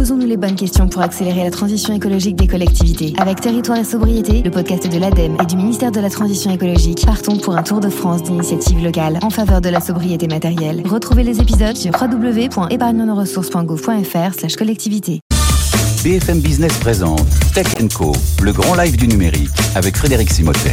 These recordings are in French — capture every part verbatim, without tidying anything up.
Posons-nous les bonnes questions pour accélérer la transition écologique des collectivités. Avec Territoire et Sobriété, le podcast de l'ADEME et du ministère de la Transition écologique, partons pour un tour de France d'initiatives locales en faveur de la sobriété matérielle. Retrouvez les épisodes sur w w w point épargne nos ressources point gouv point f r slash collectivité. B F M Business présente Tech and Co, le grand live du numérique avec Frédéric Simotel.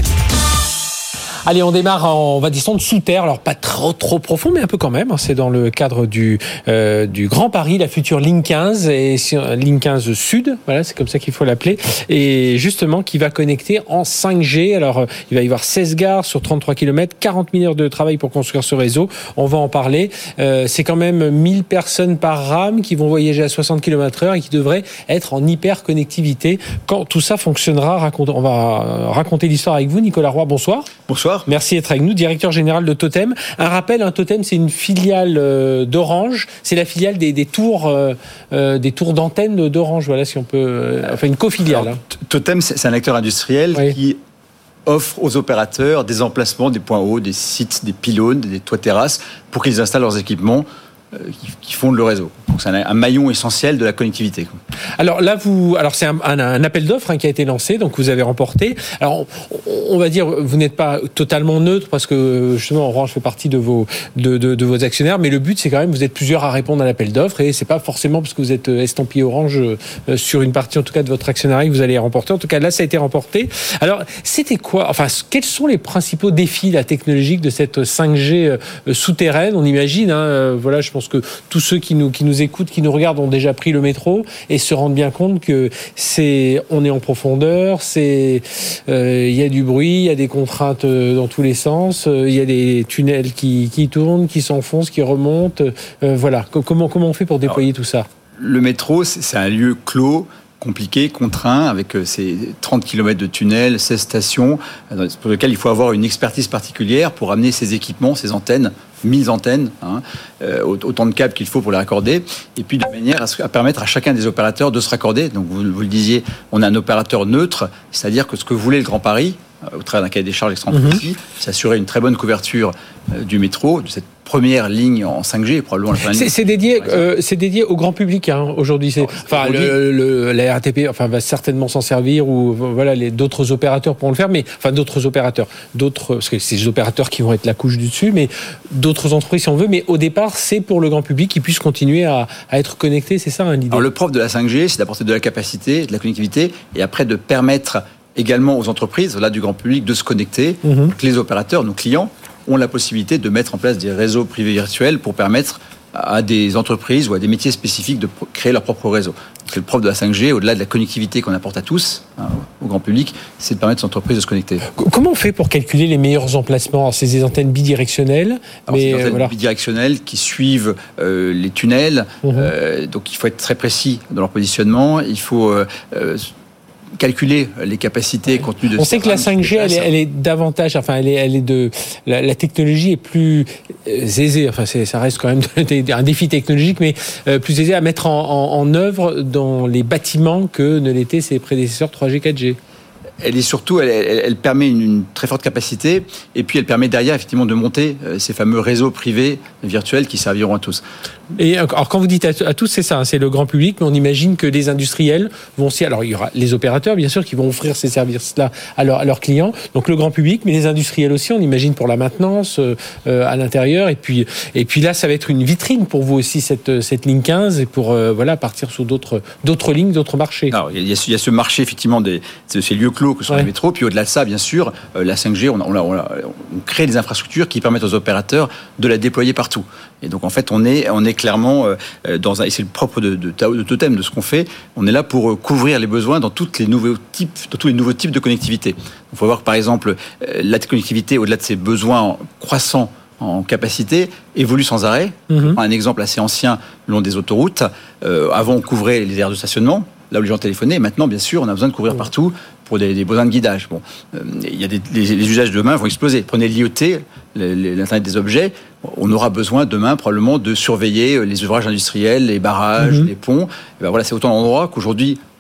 Allez, on démarre, en, on va descendre sous terre, alors pas trop trop profond, mais un peu quand même. C'est dans le cadre du euh, du Grand Paris, la future ligne quinze et ligne quinze Sud, voilà, c'est comme ça qu'il faut l'appeler, et justement qui va connecter en cinq G. Alors, il va y avoir seize gares sur trente-trois kilomètres, quarante mille heures de travail pour construire ce réseau. On va en parler. Euh, c'est quand même mille personnes par rame qui vont voyager à soixante kilomètres heure et qui devraient être en hyper connectivité. Quand tout ça fonctionnera, raconte, on va raconter l'histoire avec vous, Nicolas Roy. Bonsoir. Bonsoir. Merci d'être avec nous, directeur général de Totem. Un rappel, un Totem, c'est une filiale euh, d'Orange. C'est la filiale des, des tours, euh, euh, des tours d'antenne d'Orange. Voilà, si on peut, euh, enfin une cofiliale. Alors, Totem, c'est un acteur industriel oui. qui offre aux opérateurs des emplacements, des points hauts, des sites, des pylônes, des toits terrasses pour qu'ils installent leurs équipements euh, qui, qui fondent le réseau. Donc c'est un, un maillon essentiel de la connectivité. Alors là, vous, alors c'est un, un, un appel d'offres hein, qui a été lancé, donc vous avez remporté. Alors on, on va dire, vous n'êtes pas totalement neutre parce que justement Orange fait partie de vos de, de, de vos actionnaires, mais le but c'est quand même vous êtes plusieurs à répondre à l'appel d'offres et c'est pas forcément parce que vous êtes estampillé Orange euh, sur une partie en tout cas de votre actionnariat que vous allez remporter. En tout cas là, ça a été remporté. Alors c'était quoi, enfin quels sont les principaux défis la technologique de cette cinq G euh, souterraine? On imagine, hein, euh, voilà, je pense que tous ceux qui nous qui nous écoutent, qui nous regardent ont déjà pris le métro et se rendent bien compte que c'est, on est en profondeur, c'est, euh, il y a du bruit, il y a des contraintes dans tous les sens, il euh, y a des tunnels qui, qui tournent, qui s'enfoncent, qui remontent. Euh, voilà. Comment, comment on fait pour déployer Alors, tout ça? Le métro, c'est, c'est un lieu clos, compliqué, contraint, avec ses trente kilomètres de tunnels, seize stations, pour lesquelles il faut avoir une expertise particulière pour amener ces équipements, ces antennes, mille antennes, hein, euh, autant de câbles qu'il faut pour les raccorder, et puis de manière à, à permettre à chacun des opérateurs de se raccorder. Donc vous, vous le disiez, on a un opérateur neutre, c'est-à-dire que ce que voulait le Grand Paris, au travers d'un cahier des charges extrêmement précis, mm-hmm. c'est assurer une très bonne couverture euh, du métro, de cette première ligne en cinq G, probablement la première c'est, ligne. C'est dédié, euh, c'est dédié au grand public hein, aujourd'hui. C'est, Alors, enfin, aujourd'hui, le, le, la R A T P, enfin, va certainement s'en servir ou voilà, les d'autres opérateurs pourront le faire, mais enfin d'autres opérateurs, d'autres parce que c'est les opérateurs qui vont être la couche du dessus, mais d'autres entreprises si on veut. Mais au départ, c'est pour le grand public qui puisse continuer à, à être connecté. C'est ça hein, l'idée. Alors le propre de la cinq G, c'est d'apporter de la capacité, de la connectivité, et après de permettre également aux entreprises, là du grand public, de se connecter. Mm-hmm. Que les opérateurs, nos clients, ont la possibilité de mettre en place des réseaux privés virtuels pour permettre à des entreprises ou à des métiers spécifiques de créer leur propre réseau. C'est le propre de la cinq G, au-delà de la connectivité qu'on apporte à tous, hein, au grand public, c'est de permettre aux entreprises de se connecter. Comment on fait pour calculer les meilleurs emplacements? Alors, c'est des antennes bidirectionnelles. Alors, mais c'est des antennes voilà. bidirectionnelles qui suivent euh, les tunnels, mmh. euh, donc il faut être très précis dans leur positionnement, il faut... Euh, euh, calculer les capacités contenues de. On sait que la cinq G, elle est, elle est davantage, enfin, elle est, elle est de, la, la technologie est plus aisée. Enfin, c'est, ça reste quand même un défi technologique, mais euh, plus aisée à mettre en, en, en œuvre dans les bâtiments que ne l'étaient ses prédécesseurs trois G, quatre G. Elle est surtout, elle, elle, elle permet une, une très forte capacité, et puis elle permet derrière effectivement de monter euh, ces fameux réseaux privés virtuels qui serviront à tous. Et alors quand vous dites à, à tous, c'est ça, hein, c'est le grand public, mais on imagine que les industriels vont aussi, alors il y aura les opérateurs bien sûr qui vont offrir ces services-là à, leur, à leurs clients, donc le grand public, mais les industriels aussi, on imagine pour la maintenance euh, à l'intérieur, et puis et puis là ça va être une vitrine pour vous aussi cette cette ligne quinze et pour euh, voilà partir sur d'autres d'autres lignes, d'autres marchés. Alors il y a, il y a ce marché effectivement des de ces lieux clos que sont ouais. les métros, puis au-delà de ça bien sûr euh, la cinq G, on, on, on, on crée des infrastructures qui permettent aux opérateurs de la déployer partout. Et donc en fait on est on est clairement euh, dans un, et c'est le propre de, de, de Totem de ce qu'on fait, on est là pour euh, couvrir les besoins dans toutes les nouveaux types, dans tous les nouveaux types de connectivité. Il faut voir que par exemple euh, la connectivité au-delà de ses besoins croissants en capacité évolue sans arrêt. Mm-hmm. Un exemple assez ancien le long des autoroutes. Euh, avant on couvrait les aires de stationnement, là où les gens téléphonaient. Maintenant bien sûr on a besoin de couvrir mmh. partout pour des, des besoins de guidage. Bon, euh, il y a des, les, les usages de demain vont exploser. Prenez l'I O T, l'Internet des objets. On aura besoin demain probablement de surveiller les ouvrages industriels, les barrages, mmh. les ponts. Et ben voilà, c'est autant d'endroits qu'aujourd'hui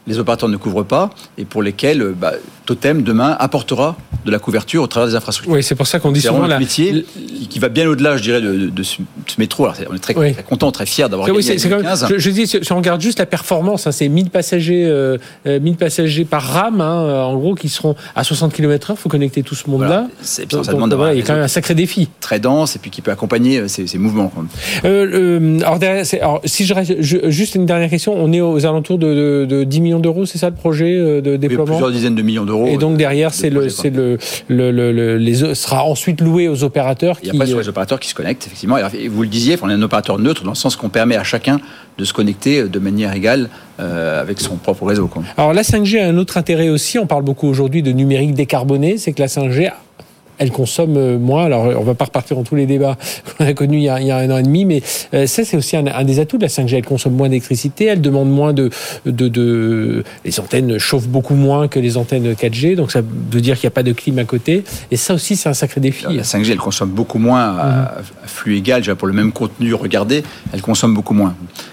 les opérateurs ne couvrent pas et pour lesquels bah, Totem, demain, apportera de la couverture au travers des infrastructures. Oui, c'est pour ça qu'on dit c'est souvent... C'est un la... métier qui va bien au-delà, je dirais, de, de, de, ce, de ce métro. Alors, on est très, oui. très content, très fiers d'avoir oui, gagné c'est, c'est quinze. Même, je, je dis, si on regarde juste la performance, hein, c'est mille passagers, euh, mille passagers par rame, hein, en gros, qui seront à soixante kilomètres heure. Il faut connecter tout ce monde-là. Voilà. C'est, donc, ça demande donc, voilà, il y a quand même un sacré défi. Très dense et puis qui peut accompagner ces, ces mouvements. Euh, euh, alors, derrière, c'est, alors, si je reste, je, juste une dernière question, on est aux alentours de, de, de dix millions d'euros, c'est ça le projet de déploiement? Oui, plusieurs dizaines de millions d'euros. Et donc derrière, c'est le, c'est le, le, le, le, les sera ensuite loué aux opérateurs. Et qui... après, sur les opérateurs qui se connectent, effectivement. Et vous le disiez, on est un opérateur neutre dans le sens qu'on permet à chacun de se connecter de manière égale euh, avec son propre réseau. Quoi. Alors la cinq G a un autre intérêt aussi. On parle beaucoup aujourd'hui de numérique décarboné. C'est que la cinq G elle consomme moins. Alors, on va pas repartir dans tous les débats qu'on a connus il y a, il y a un an et demi, mais euh, ça, c'est aussi un, un des atouts de la cinq G. Elle consomme moins d'électricité, elle demande moins de, de, de... Les antennes chauffent beaucoup moins que les antennes quatre G, donc ça veut dire qu'il n'y a pas de clim à côté. Et ça aussi, c'est un sacré défi. Alors, la cinq G, elle consomme beaucoup moins à, mmh. à flux égal. Déjà, pour le même contenu regardé, elle consomme beaucoup moins.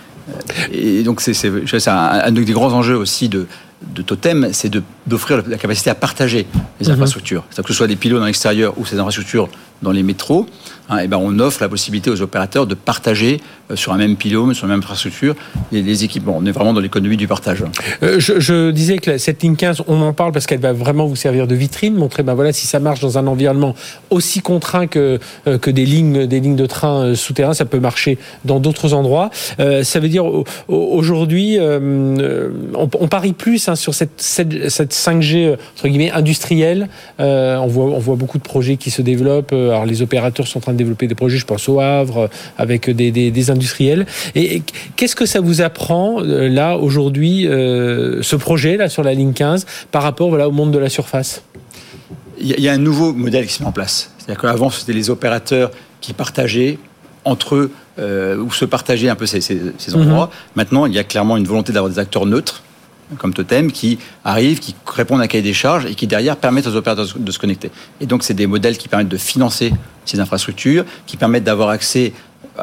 Et donc, c'est, c'est, c'est un, un des grands enjeux aussi de... de Totem, c'est de, d'offrir la capacité à partager les infrastructures. Mmh. C'est-à-dire que ce soit des pylônes dans l'extérieur ou ces infrastructures dans les métros, hein, et ben on offre la possibilité aux opérateurs de partager euh, sur un même pylône, sur la même infrastructure, les, les équipements. On est vraiment dans l'économie du partage. Euh, je, je disais que la, cette ligne quinze, on en parle parce qu'elle va vraiment vous servir de vitrine, montrer ben voilà, si ça marche dans un environnement aussi contraint que, euh, que des, lignes, des lignes de train euh, souterrains, ça peut marcher dans d'autres endroits. Euh, ça veut dire au, au, aujourd'hui, euh, on, on parie plus hein, sur cette, cette, cette cinq G entre guillemets industrielle. Euh, on, voit, on voit beaucoup de projets qui se développent. Alors les opérateurs sont en train de développer des projets, je pense au Havre, avec des, des, des industriels. Et, et qu'est-ce que ça vous apprend là aujourd'hui, euh, ce projet là sur la ligne quinze, par rapport voilà, au monde de la surface? Il y, y a un nouveau modèle qui se met en place. C'est-à-dire qu'avant, c'était les opérateurs qui partageaient entre eux, euh, ou se partageaient un peu ces, ces, ces endroits. Mm-hmm. Maintenant, il y a clairement une volonté d'avoir des acteurs neutres, comme Totem, qui arrivent, qui répondent à un cahier des charges et qui, derrière, permettent aux opérateurs de se connecter. Et donc, c'est des modèles qui permettent de financer ces infrastructures, qui permettent d'avoir accès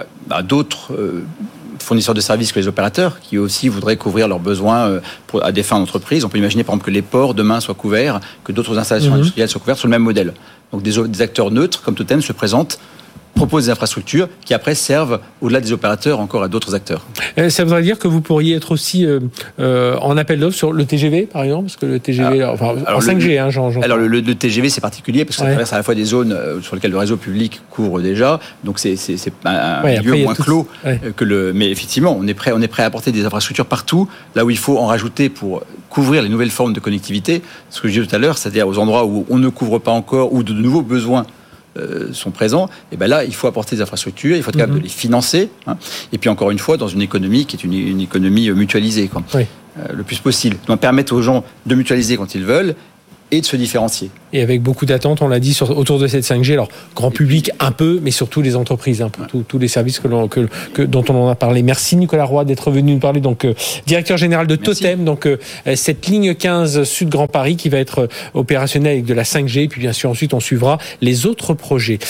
à d'autres euh, fournisseurs de services que les opérateurs, qui aussi voudraient couvrir leurs besoins euh, pour, à des fins d'entreprise. On peut imaginer, par exemple, que les ports, demain, soient couverts, que d'autres installations mmh. industrielles soient couvertes sur le même modèle. Donc, des, des acteurs neutres, comme Totem, se présentent, proposent des infrastructures qui après servent au-delà des opérateurs encore à d'autres acteurs. Ça voudrait dire que vous pourriez être aussi euh, euh, en appel d'offres sur le T G V par exemple, parce que le T G V, alors, enfin alors en cinq G, le, hein, j'en, j'en alors le, le T G V c'est particulier parce que ça ouais. traverse à la fois des zones sur lesquelles le réseau public couvre déjà, donc c'est, c'est, c'est un ouais, milieu moins tout... clos ouais. que le. Mais effectivement, on est prêt, on est prêt à apporter des infrastructures partout, là où il faut en rajouter pour couvrir les nouvelles formes de connectivité. Ce que je disais tout à l'heure, c'est-à-dire aux endroits où on ne couvre pas encore ou de nouveaux besoins Euh, sont présents, et ben là il faut apporter des infrastructures, il faut être capable mmh. de les financer, hein, et puis encore une fois dans une économie qui est une, une économie mutualisée, quoi. Oui. Euh, le plus possible, donc permettre aux gens de mutualiser quand ils veulent et de se différencier. Et avec beaucoup d'attentes, on l'a dit, sur, autour de cette cinq G, alors grand public un peu, mais surtout les entreprises, hein, pour ouais. tous les services que l'on, que, que, dont on en a parlé. Merci Nicolas Roy d'être venu nous parler, donc euh, directeur général de Merci. Totem, donc euh, cette ligne quinze Sud Grand Paris qui va être opérationnelle avec de la cinq G, et puis bien sûr ensuite on suivra les autres projets.